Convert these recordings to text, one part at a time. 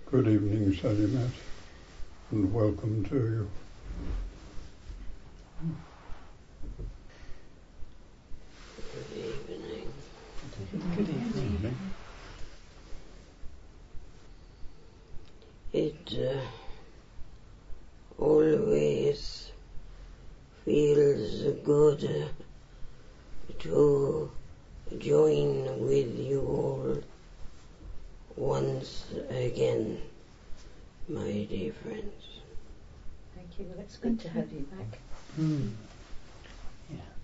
Good evening, Salimat, and welcome to you. Good evening. Good evening. It always feels good to join with you all once again, my dear friends. Thank you. Well, it's good to have you back. Yeah.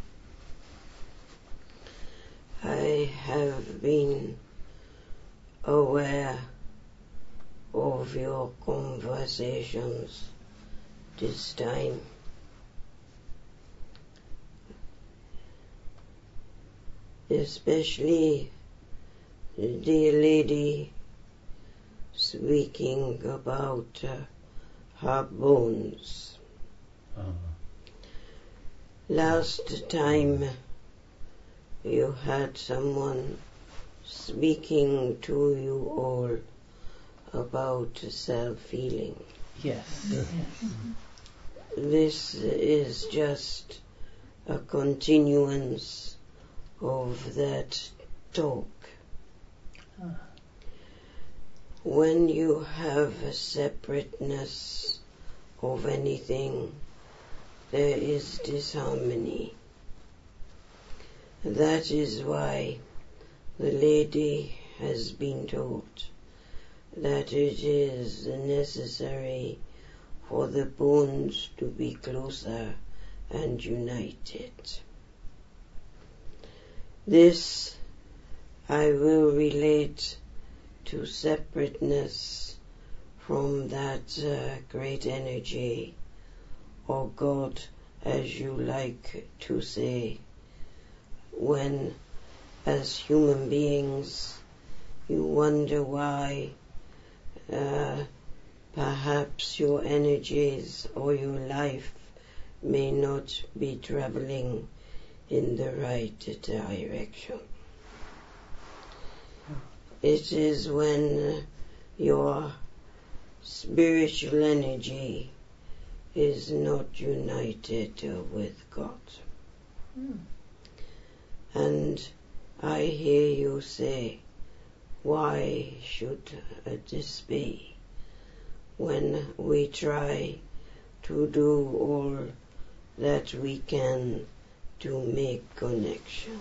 I have been aware of your conversations this time. Especially the dear lady speaking about her bones. Last time you had someone speaking to you all about self-healing. Yes. This is just a continuance of that talk. When you have a separateness of anything, there is disharmony. That is why the lady has been taught that it is necessary for the bones to be closer and united. This I will relate to separateness from that great energy, or God, as you like to say, when, as human beings, you wonder why perhaps your energies or your life may not be traveling in the right direction. It is when your spiritual energy is not united with God. And I hear you say, why should this be? When we try to do all that we can to make connection.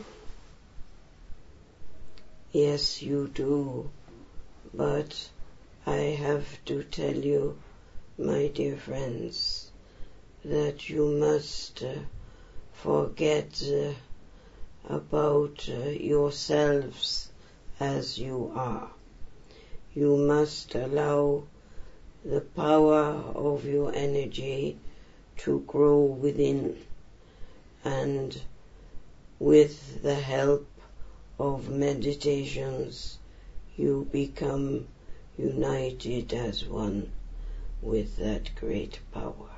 Yes, you do, but I have to tell you, my dear friends, that you must forget about yourselves as you are. You must allow the power of your energy to grow within, and with the help of meditations you become united as one with that great power.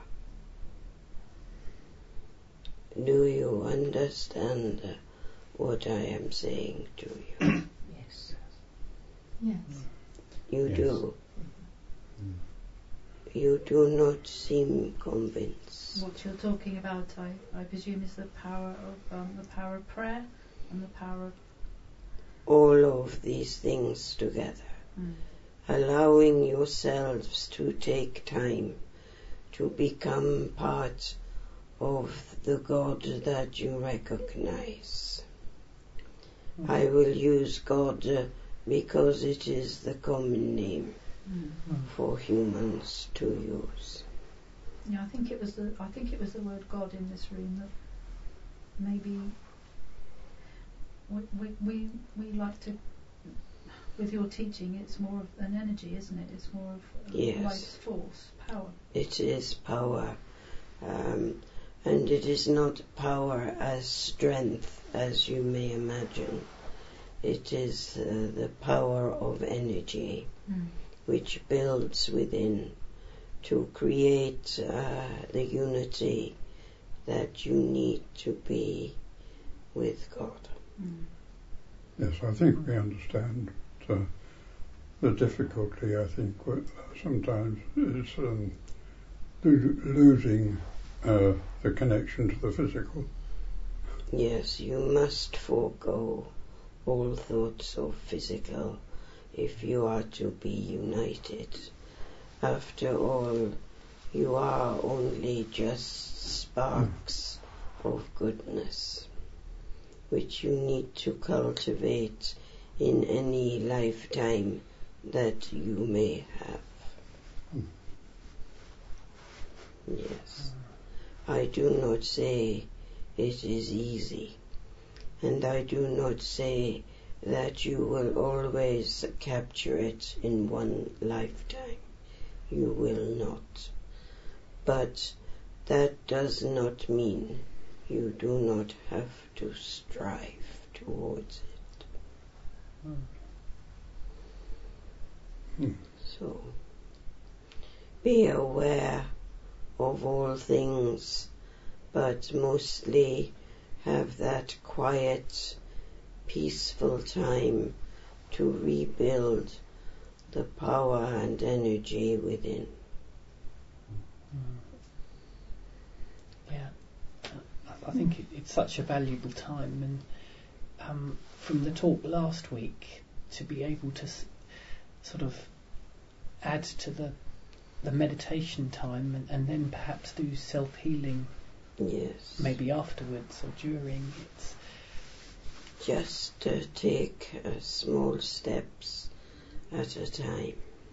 Do you understand what I am saying to you? Yes. You Yes. do. You do not seem convinced. What you're talking about, I presume, is the power of prayer and the power of All of these things together. Allowing yourselves to take time to become part of the God that you recognize. I will use God because it is the common name for humans to use. Yeah, I think it was the word God in this room that maybe we like to. With your teaching, it's more of an energy, isn't it? It's more of life's force, power. It is power, and it is not power as strength, as you may imagine. It is the power of energy, which builds within to create the unity that you need to be with God. Yes, I think we understand the difficulty, I think, sometimes is losing the connection to the physical. Yes, you must forego all thoughts of physical if you are to be united. After all, you are only just sparks of goodness, which you need to cultivate in any lifetime that you may have. Yes. I do not say it is easy, and I do not say that you will always capture it in one lifetime. You will not. But that does not mean you do not have to strive towards it. So, be aware of all things, but mostly have that quiet, peaceful time to rebuild the power and energy within. Yeah, I think it's such a valuable time, and from the talk last week, to be able to sort of add to the meditation time, and then perhaps do self-healing. Yes. Maybe afterwards or during. It's just take small steps at a time,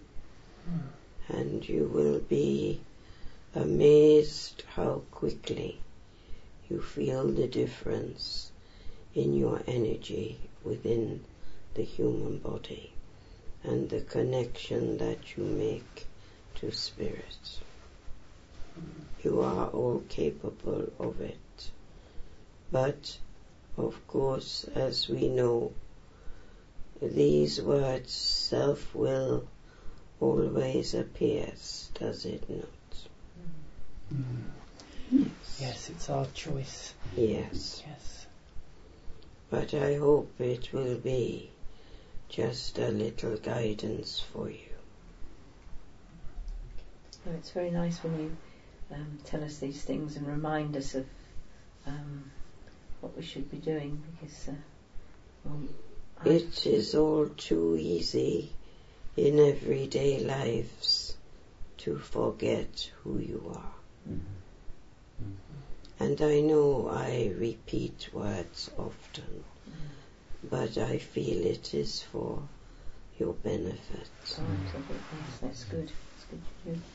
and you will be amazed how quickly you feel the difference in your energy within the human body and the connection that you make to spirit. You are all capable of it. But, of course, as we know, these words, self-will, always appears, does it not? Yes, it's our choice. Yes. Yes. But I hope it will be just a little guidance for you. Oh, it's very nice when you tell us these things and remind us of what we should be doing, because it is all too easy in everyday lives to forget who you are. And I know I repeat words often, but I feel it is for your benefit. Yes, that's good. That's good to do.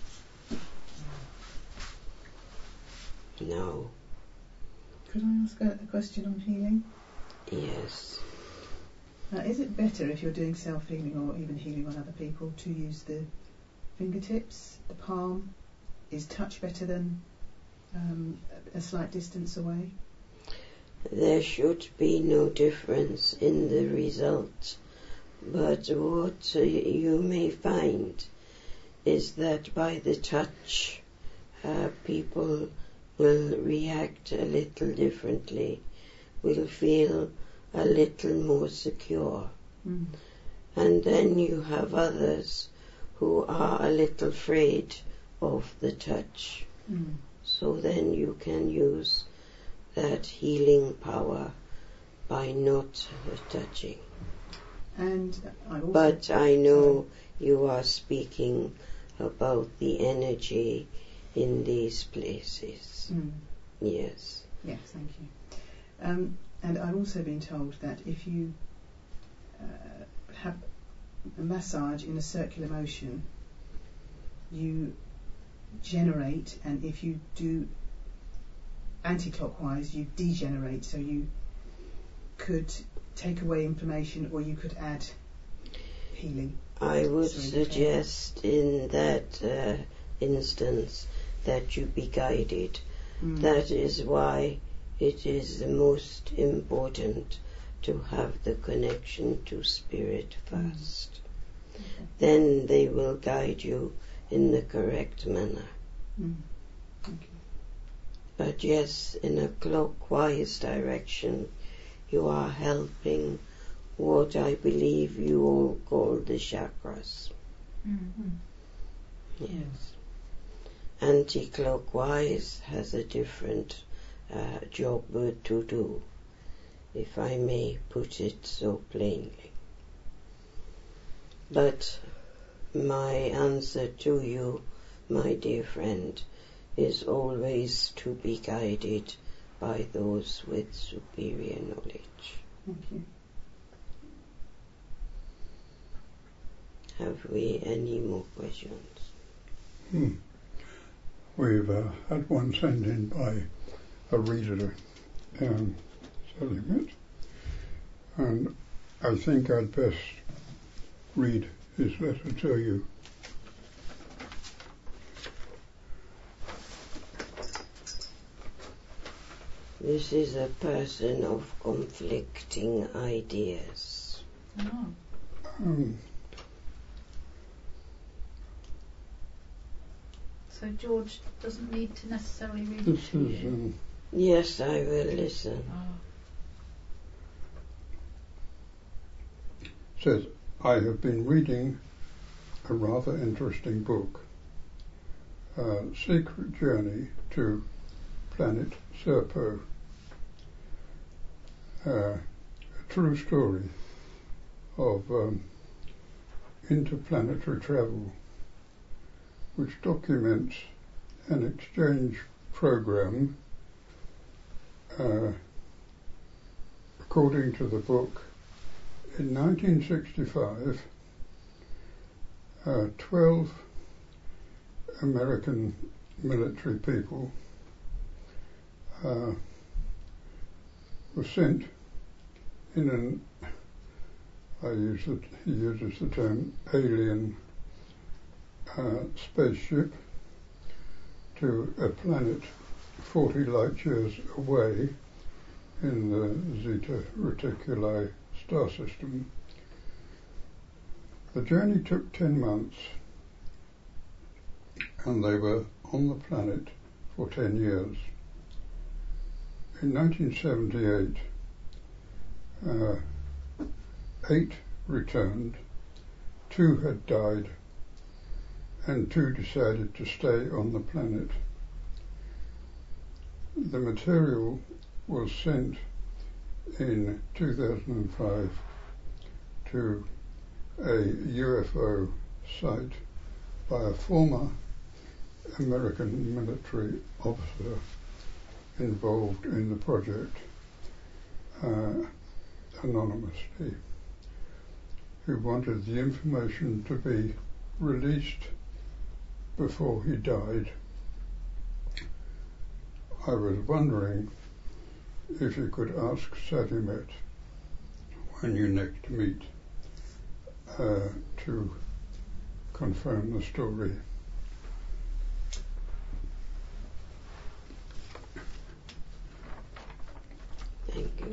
Now, could I ask a question on healing? Yes. Is it better if you're doing self-healing or even healing on other people to use the fingertips, the palm? Is touch better than a slight distance away? There should be no difference in the result, but what you may find is that by the touch people will react a little differently, will feel a little more secure. And then you have others who are a little afraid of the touch. So then you can use that healing power by not touching. And but I know you are speaking about the energy in these places. Yes. Yes, thank you. And I've also been told that if you have a massage in a circular motion, you generate, and if you do anti-clockwise, you degenerate. So you could take away inflammation, or you could add healing. I would suggest in that instance that you be guided. That is why it is the most important to have the connection to spirit first. Then they will guide you in the correct manner. Thank you. But yes, in a clockwise direction, you are helping what I believe you all call the chakras. Mm-hmm. Yes. Anti-clockwise has a different job to do, if I may put it so plainly. But my answer to you, my dear friend, is always to be guided by those with superior knowledge. Thank you. Have we any more questions? We've had one sent in by a reader, selling it, and I think I'd best read his letter to you. This is a person of conflicting ideas. Oh. So George doesn't need to necessarily read it This to is you. Yes, I will listen. says, I have been reading a rather interesting book, Secret Journey to Planet Serpo, a true story of interplanetary travel, which documents an exchange program. According to the book, in 1965, 12 American military people were sent in an, he uses the term, alien spaceship to a planet 40 light years away in the Zeta Reticuli star system. The journey took 10 months, and they were on the planet for 10 years. In 1978, 8 returned, 2 had died, and 2 decided to stay on the planet. The material was sent in 2005 to a UFO site by a former American military officer involved in the project, anonymously, who wanted the information to be released before he died. I was wondering if you could ask Sadimet when you next meet to confirm the story. Thank you.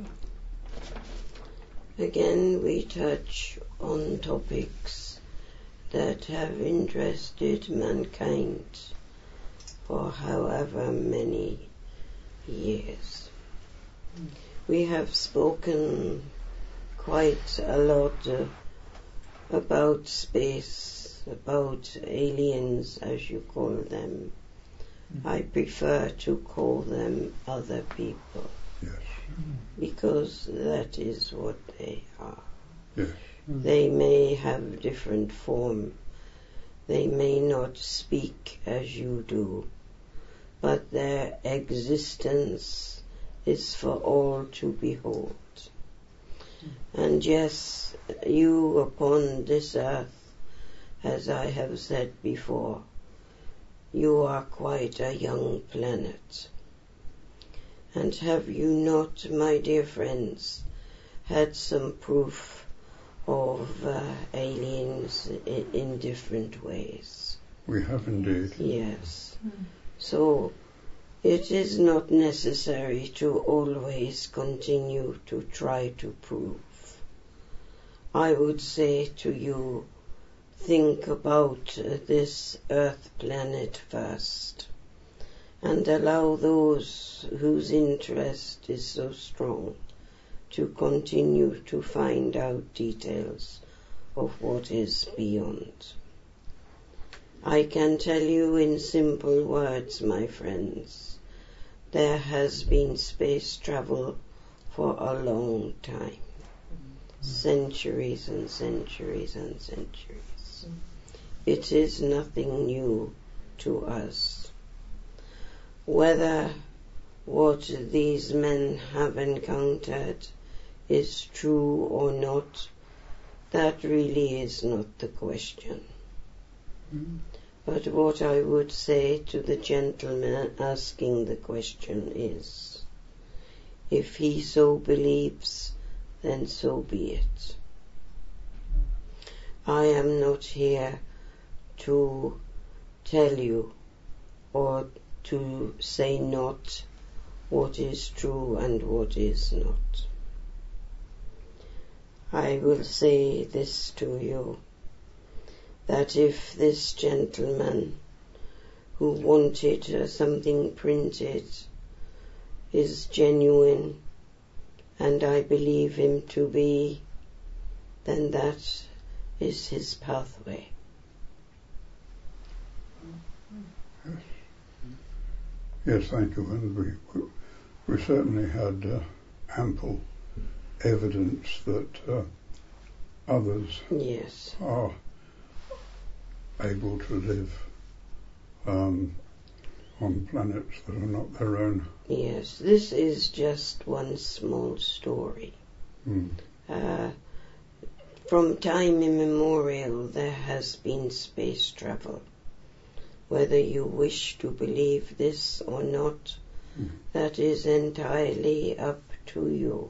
Again, we touch on topics that have interested mankind for however many years. We have spoken quite a lot about space, about aliens, as you call them. I prefer to call them other people. Yes. Because that is what they are. Yes. They may have different form. They may not speak as you do, but their existence is for all to behold. And yes, you upon this earth, as I have said before, you are quite a young planet. And have you not, my dear friends, had some proof of aliens in different ways? We have indeed. Yes. So it is not necessary to always continue to try to prove. I would say to you, think about this Earth planet first, and allow those whose interest is so strong to continue to find out details of what is beyond. I can tell you in simple words, my friends, there has been space travel for a long time. Centuries and centuries and centuries. It is nothing new to us. Whether what these men have encountered is true or not, that really is not the question. But what I would say to the gentleman asking the question is, if he so believes, then so be it. I am not here to tell you or to say not what is true and what is not. I will say this to you, that if this gentleman who wanted something printed is genuine, and I believe him to be, then that is his pathway. Yes, thank you. And we certainly had ample evidence that others are able to live on planets that are not their own. Yes, this is just one small story. From time immemorial there has been space travel. Whether you wish to believe this or not, that is entirely up to you.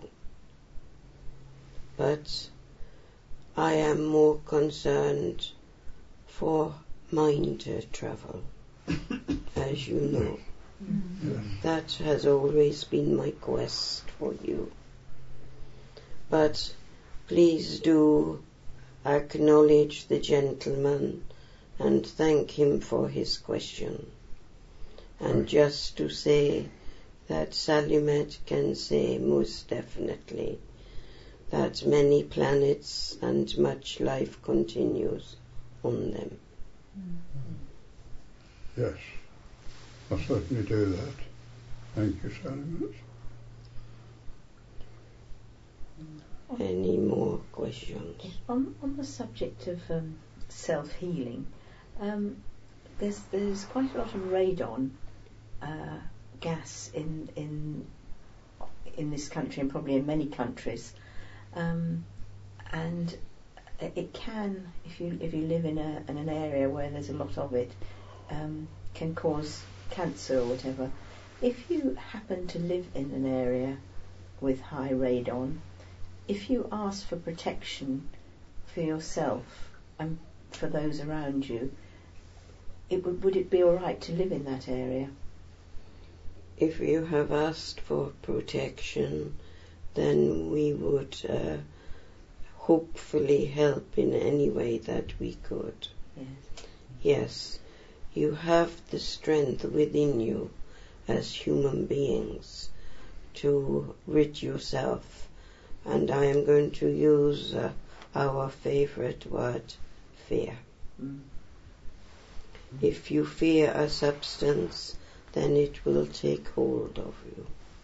But I am more concerned for mind travel, as you know. That has always been my quest for you. But please do acknowledge the gentleman and thank him for his question. And just to say that Salumet can say most definitely that many planets and much life continues on them. Yes, I'll certainly do that. Thank you, Salumet. Any more questions? On the subject of self-healing, there's quite a lot of radon gas in this country and probably in many countries, and it can, if you live in an area where there's a lot of it, can cause cancer or whatever. If you happen to live in an area with high radon, if you ask for protection for yourself and for those around you, would it be all right to live in that area? If you have asked for protection, then we would hopefully help in any way that we could. Yes, you have the strength within you as human beings to rid yourself, and I am going to use our favorite word, fear. If you fear a substance, then it will take hold of you.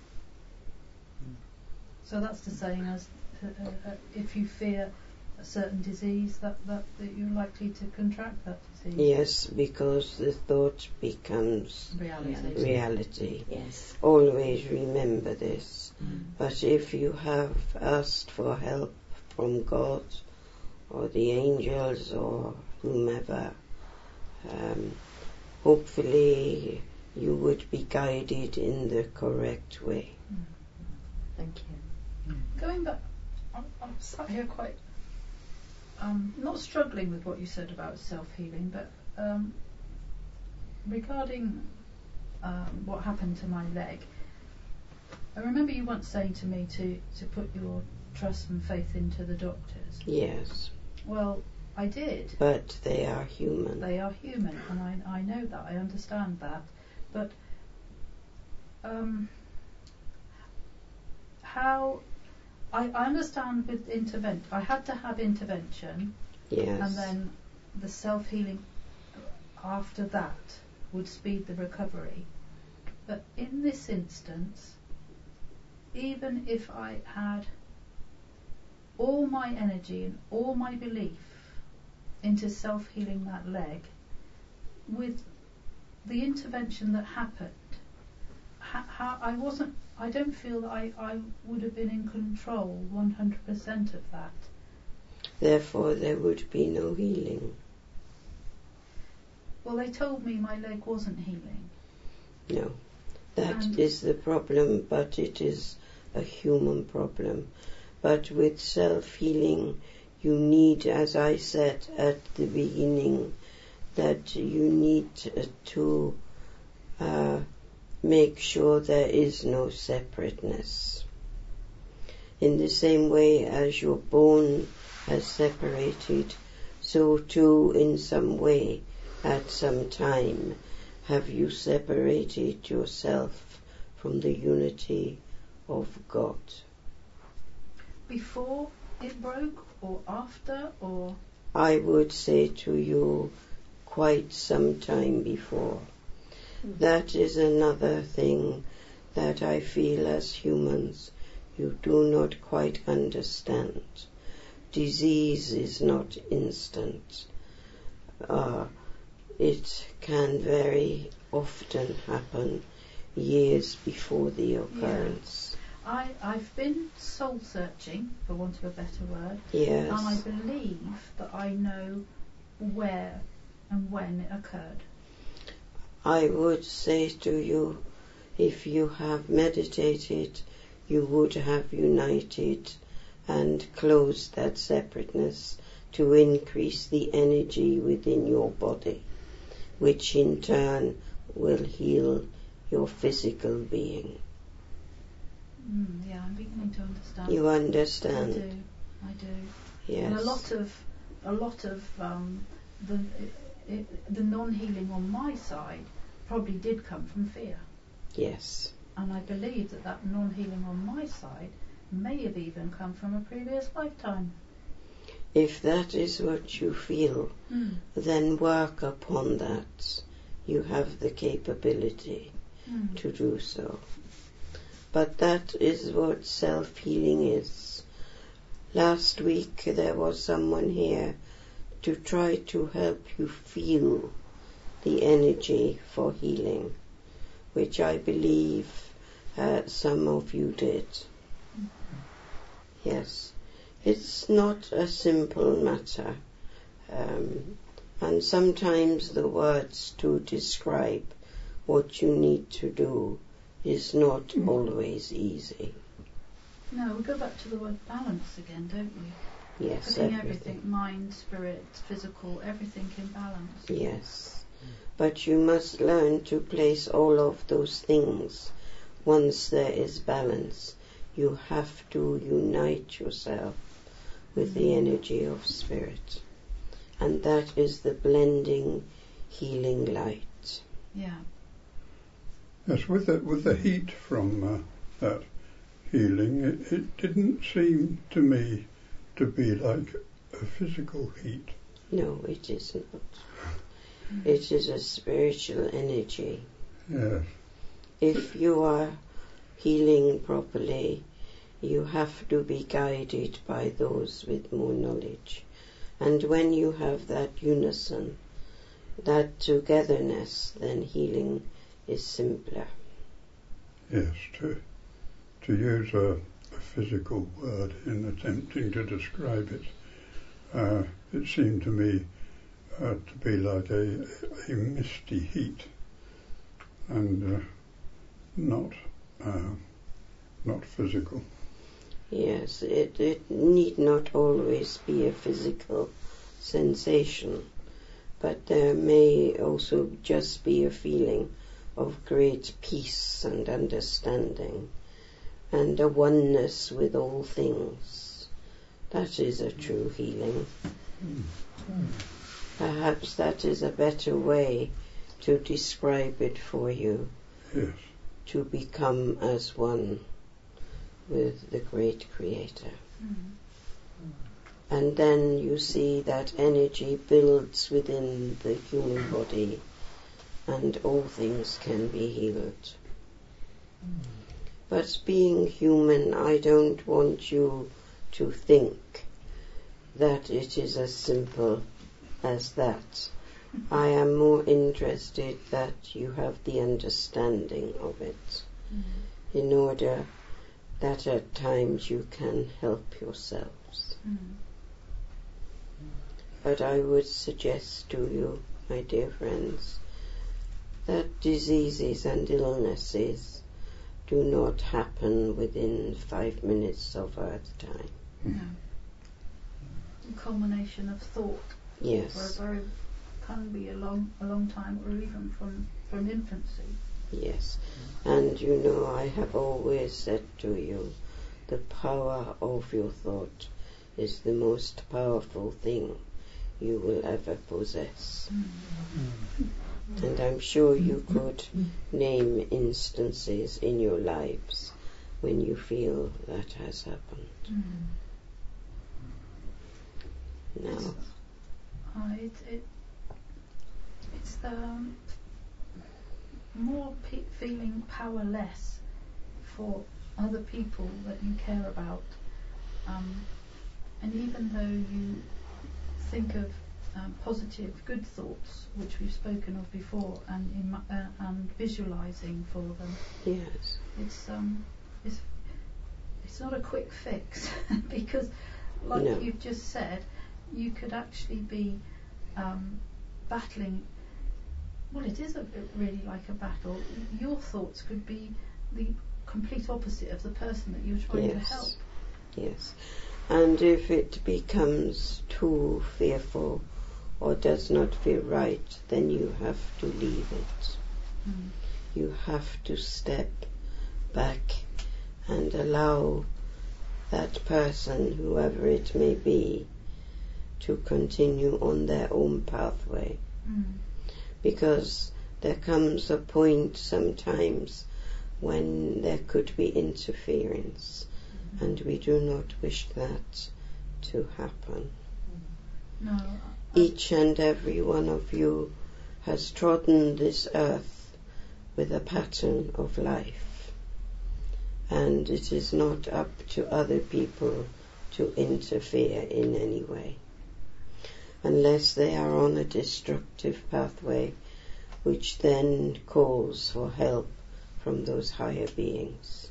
So that's the saying, as if you fear a certain disease, that you're likely to contract that disease. Yes, because the thought becomes reality. Yes. Always remember this. But if you have asked for help from God or the angels or whomever, hopefully you would be guided in the correct way. Thank you. Going back, I'm sat here quite not struggling with what you said about self-healing, but regarding what happened to my leg, I remember you once saying to me to put your trust and faith into the doctors. Yes. Well, I did. But they are human. They are human, and I know that, I understand that. But how I understand with intervention. I had to have intervention, Yes. and then the self-healing after that would speed the recovery. But in this instance, even if I had all my energy and all my belief into self-healing that leg, with the intervention that happened, I don't feel that I would have been in control 100% of that. Therefore, there would be no healing. Well, they told me my leg wasn't healing. No. That is the problem, but it is a human problem. But with self-healing, you need, as I said at the beginning, that you need to make sure there is no separateness. In the same way as your bone has separated, so too in some way, at some time, have you separated yourself from the unity of God. Before it broke, or after, or? I would say to you, quite some time before. That is another thing that I feel as humans you do not quite understand. Disease is not instant. It can very often happen years before the occurrence. Yeah. I've been soul searching, for want of a better word, Yes. and I believe that I know where and when it occurred. I would say to you, if you have meditated, you would have united and closed that separateness to increase the energy within your body, which in turn will heal your physical being. Yeah, I'm beginning to understand. You understand? I do. Yes. And a lot of the non-healing on my side probably did come from fear. Yes. And I believe that non-healing on my side may have even come from a previous lifetime. If that is what you feel, then work upon that. You have the capability to do so. But that is what self-healing is. Last week there was someone here to try to help you feel the energy for healing, which I believe some of you did. Yes. It's not a simple matter, and sometimes the words to describe what you need to do is not always easy. No, we go back to the word balance again, don't we? Yes, Putting everything, mind, spirit, physical, everything in balance. Yes, but you must learn to place all of those things. Once there is balance, you have to unite yourself with the energy of spirit, and that is the blending, healing light. Yeah. Yes, with the heat from that healing, it didn't seem to me to be like a physical heat. No, it is not. It is a spiritual energy. Yes. If you are healing properly, you have to be guided by those with more knowledge. And when you have that unison, that togetherness, then healing is simpler. Yes, to use a physical word in attempting to describe it, it seemed to me to be like a misty heat, and not physical. Yes, it need not always be a physical sensation, but there may also just be a feeling of great peace and understanding and a oneness with all things. That is a true healing. Perhaps that is a better way to describe it for you. Yes. To become as one. with the great Creator. Mm. And then you see that energy builds within the human body and all things can be healed. But being human, I don't want you to think that it is as simple as that. I am more interested that you have the understanding of it in order that at times you can help yourselves. But I would suggest to you, my dear friends, that diseases and illnesses do not happen within 5 minutes of Earth time. No. A culmination of thought. Yes, Can be a long time, or even from infancy. yes. And you know, I have always said to you, the power of your thought is the most powerful thing you will ever possess. And I'm sure you could name instances in your lives when you feel that has happened. Now, It's the more feeling powerless for other people that you care about, and even though you think of positive, good thoughts, which we've spoken of before, and visualizing for them, yes, it's not a quick fix because, like No. you've just said, you could actually be battling. Well, it is really like a battle. Your thoughts could be the complete opposite of the person that you're trying to help. Yes. And if it becomes too fearful or does not feel right, then you have to leave it. You have to step back and allow that person, whoever it may be, to continue on their own pathway. Because there comes a point sometimes when there could be interference, and we do not wish that to happen. No. Each and every one of you has trodden this earth with a pattern of life, and it is not up to other people to interfere in any way, unless they are on a destructive pathway, which then calls for help from those higher beings.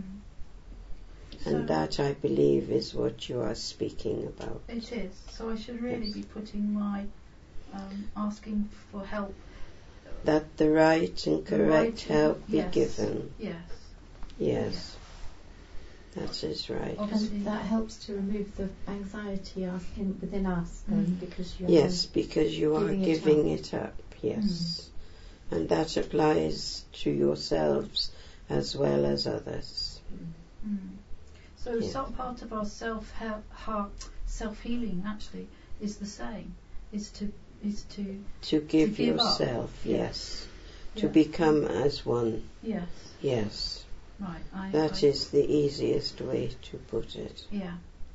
And that, I believe, is what you are speaking about. It is. So I should really be putting my asking for help. That the right and correct help be given. Yes. Yes. That is right. Obviously. And that helps to remove the anxiety within us, because you Yes, because you are giving it up. Yes. And that applies to yourselves as well as others. So some part of our self-healing actually is the same. Is to give give yourself, up. yes. To Yeah. become as one. Yes. Yes. Right. That is the easiest way to put it. Yeah.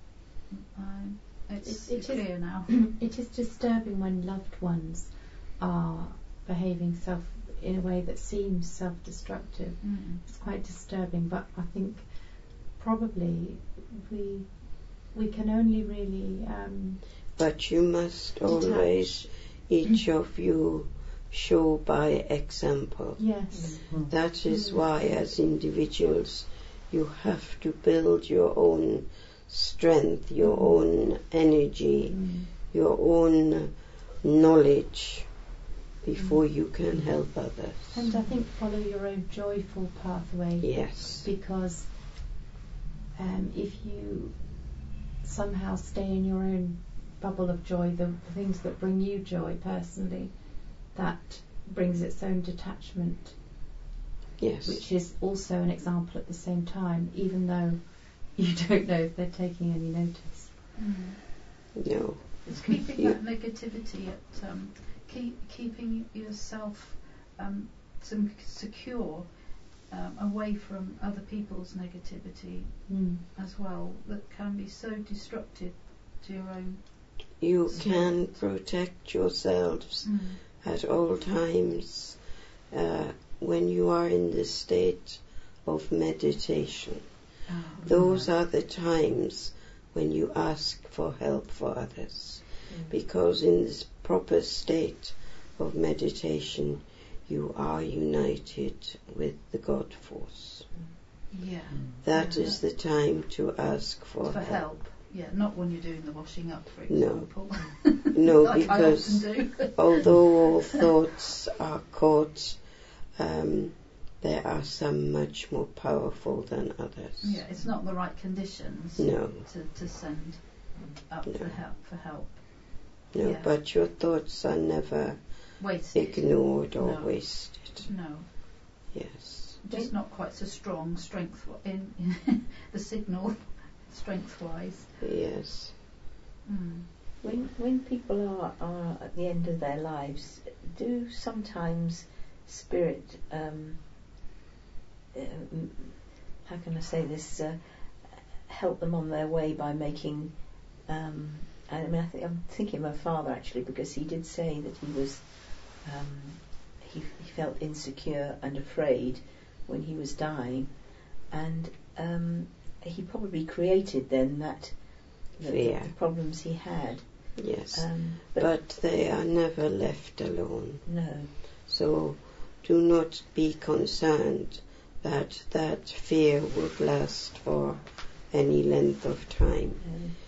It's It is- clear now. It is disturbing when loved ones are behaving in a way that seems self-destructive. It's quite disturbing, but I think probably we can only really But you must always, each of you, show by example. yes. That is why, as individuals, you have to build your own strength, your own energy, your own knowledge before you can help others. And I think follow your own joyful pathway. Yes. Because if you somehow stay in your own bubble of joy, the things that bring you joy personally, that brings its own detachment. Yes. Which is also an example at the same time, even though you don't know if they're taking any notice. No. It's keeping that negativity at keeping yourself secure away from other people's negativity as well, that can be so destructive to your own. You can protect yourselves at all times when you are in the state of meditation. Those are the times when you ask for help for others, because in this proper state of meditation you are united with the God force. Yeah. That is the time to ask for help. Yeah, not when you're doing the washing up, for No. example. No, like because I often do. although all thoughts are caught, there are some much more powerful than others. Yeah, it's not the right conditions No. to send up for help. No, Yeah. but your thoughts are never Wasted. ignored or No. wasted. No, Yes. just not quite so strong strength in the signal, strength-wise. Yes. When people are at the end of their lives, do sometimes spirit, how can I say this, help them on their way by making, I'm thinking of my father actually, because he did say that he was, he felt insecure and afraid when he was dying, and he probably created then that Fear. the problems he had. Yes. But But they are never left alone. no. So do not be concerned that that fear would last for any length of time.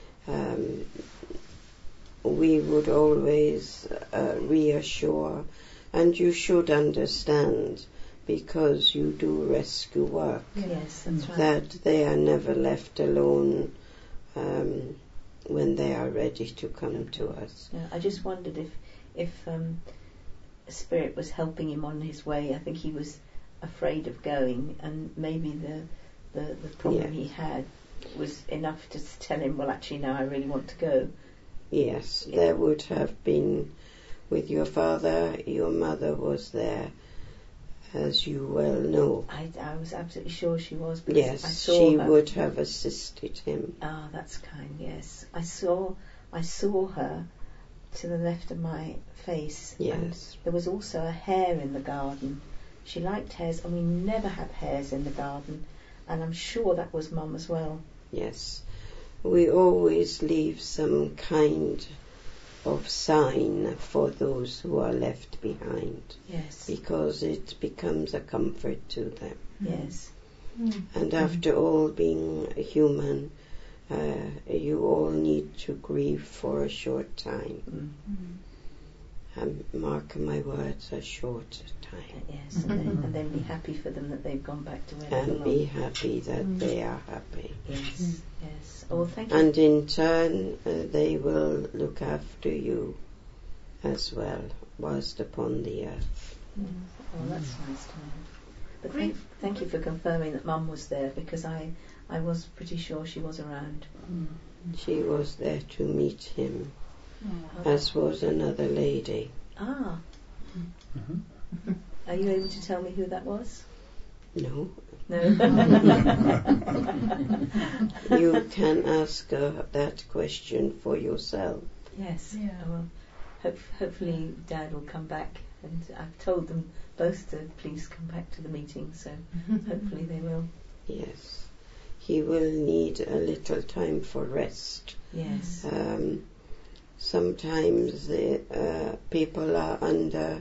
We would always reassure, and you should understand, because you do rescue work, Yes, that's right. that they are never left alone when they are ready to come to us. Yeah, I just wondered if Spirit was helping him on his way. I think he was afraid of going, and maybe the problem he had was enough to tell him, well, actually, now I really want to go. Yes, there would have been, with your father, your mother was there, as you well know. I was absolutely sure she was. Because Yes, I saw she her. would have assisted him. Ah, that's kind. Yes, I saw her to the left of my face. Yes. And there was also a hare in the garden. She liked hares, and we never had hares in the garden. And I'm sure that was Mum as well. Yes. We always leave some kind of sign for those who are left behind, Yes. because it becomes a comfort to them. Yes. And after all, being human, you all need to grieve for a short time. Mark my words, a short time. Yes, and then be happy for them that they've gone back to where they And belong. be happy that they are happy. Yes, yes. Oh, thank you. And in turn, they will look after you as well, whilst upon the earth. Oh, that's nice to know. But thank you for confirming that Mum was there, because I was pretty sure she was around. She was there to meet him, Oh. as was another lady. Ah. Are you able to tell me who that was? No, No. you can ask her that question for yourself. Yes. Yeah. Well, hopefully Dad will come back, and I've told them both to please come back to the meeting, so hopefully they will. Yes, he will need a little time for rest. Yes. Sometimes people are under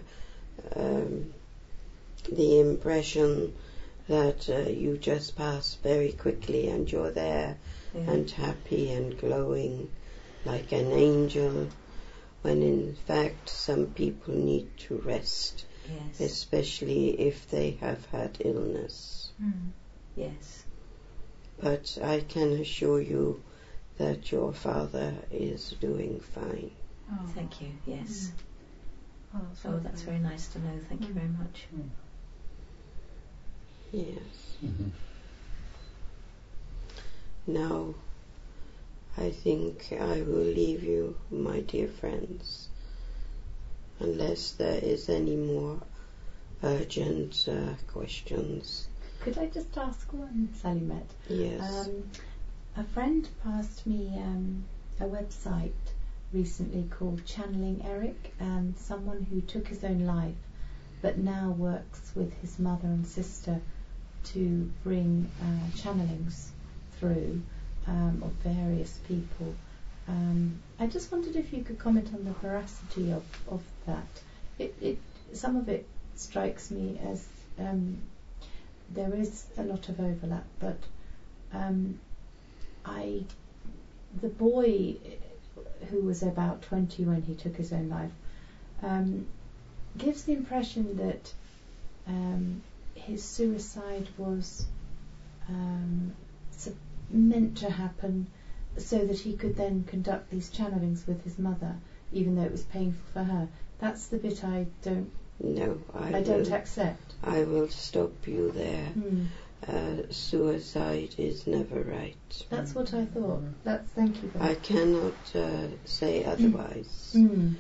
the impression that you just pass very quickly and you're there and happy and glowing like an angel, when in fact some people need to rest, Yes. especially if they have had illness. Yes. But I can assure you that your father is doing fine. Oh. Thank you. Yes. Oh, That's very nice to know. Thank you very much. Yes. Now, I think I will leave you, my dear friends, unless there is any more urgent questions Could I just ask one, Sally Met? Yes. A friend passed me a website recently called Channeling Eric, someone who took his own life but now works with his mother and sister to bring channelings through of various people. I just wondered if you could comment on the veracity of that. Some of it strikes me as there is a lot of overlap, but the boy who was about 20 when he took his own life gives the impression that his suicide was meant to happen so that he could then conduct these channelings with his mother, even though it was painful for her. That's the bit I don't accept. I will stop you there. Suicide is never right. That's what I thought. Thank you. I cannot say otherwise.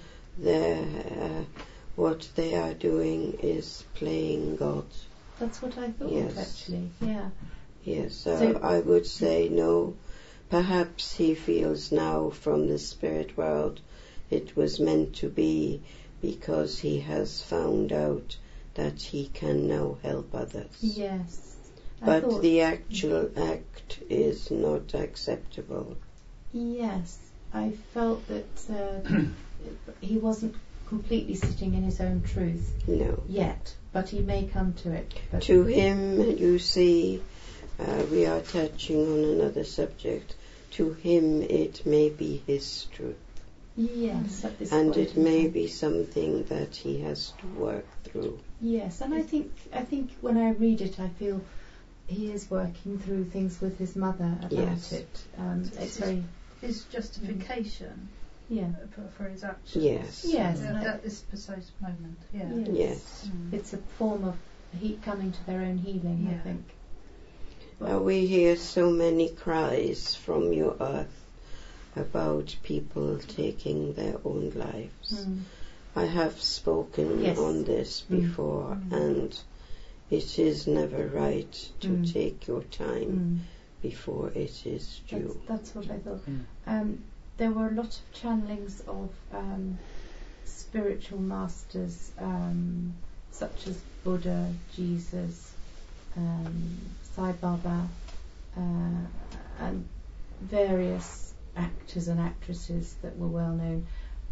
What they are doing is playing God. That's what I thought, yes. Actually. Yeah. Yes, so I would say no. Perhaps he feels now from the spirit world it was meant to be, because he has found out that he can now help others. Yes. But the actual act is not acceptable. Yes. I felt that he wasn't completely sitting in his own truth. No. Yet. But he may come to it. But to him, you see, we are touching on another subject. To him, it may be his truth. Yes, at this and point it may be something that he has to work through. Yes, and I think when I read it, I feel he is working through things with his mother about it. It's very his justification. Yeah. For his actions. Yes. Yes. At this precise moment. Yeah. Yes. It's a form of coming to their own healing, I think. We hear so many cries from your earth about people taking their own lives. I have spoken on this before, and it is never right to take your time before it is due. That's what I thought. There were a lot of channelings of spiritual masters, such as Buddha, Jesus, Sai Baba, and various actors and actresses that were well known.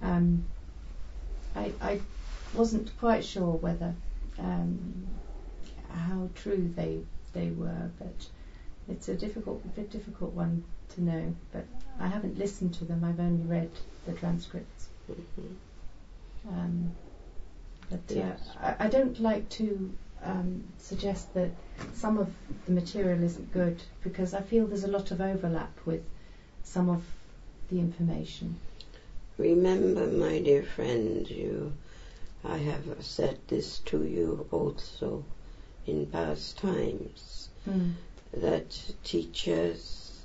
I wasn't quite sure whether how true they were, but it's a difficult one to know. But I haven't listened to them. I've only read the transcripts. I don't like to suggest that some of the material isn't good, because I feel there's a lot of overlap with some of the information. Remember, my dear friend, I have said this to you also in past times, that teachers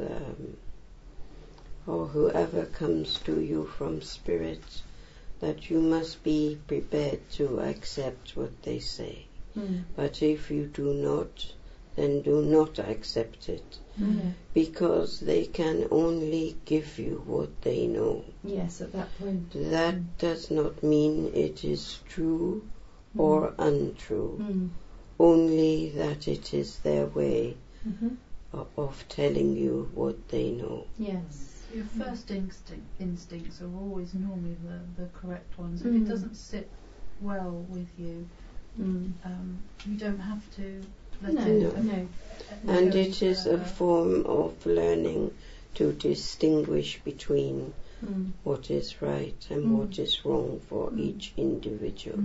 or whoever comes to you from spirit, that you must be prepared to accept what they say. But if you do not, then do not accept it, because they can only give you what they know. Yes, at that point. That does not mean it is true or untrue, only that it is their way of telling you what they know. Yes. Your first instincts are always normally the correct ones. If it doesn't sit well with you, you don't have to let it. No. And it is a form of learning to distinguish between what is right and what is wrong for each individual.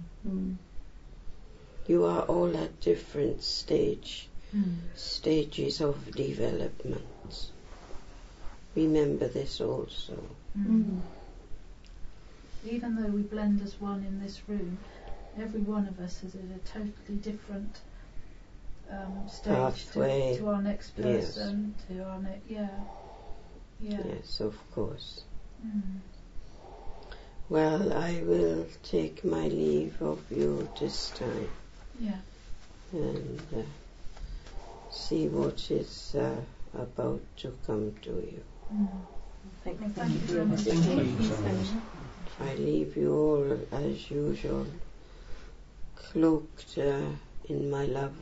You are all at different stages of development. Remember this also. Even though we blend as one in this room, every one of us is at a totally different stage to our next person, to our next. Yes, of course. Well, I will take my leave of you this time. Yeah. And see what is about to come to you. Thank you. Thank you for very your much. message. Thank you. I leave you all as usual, cloaked in my love.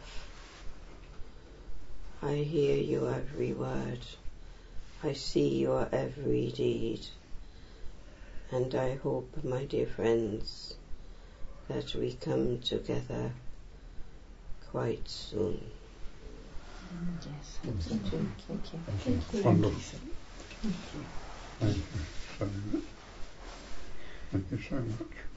I hear your every word. I see your every deed. And I hope, my dear friends, that we come together quite soon. Yes, thank you. Thank you. Thank you. Wonderful. Thank you so much. Thank you so much.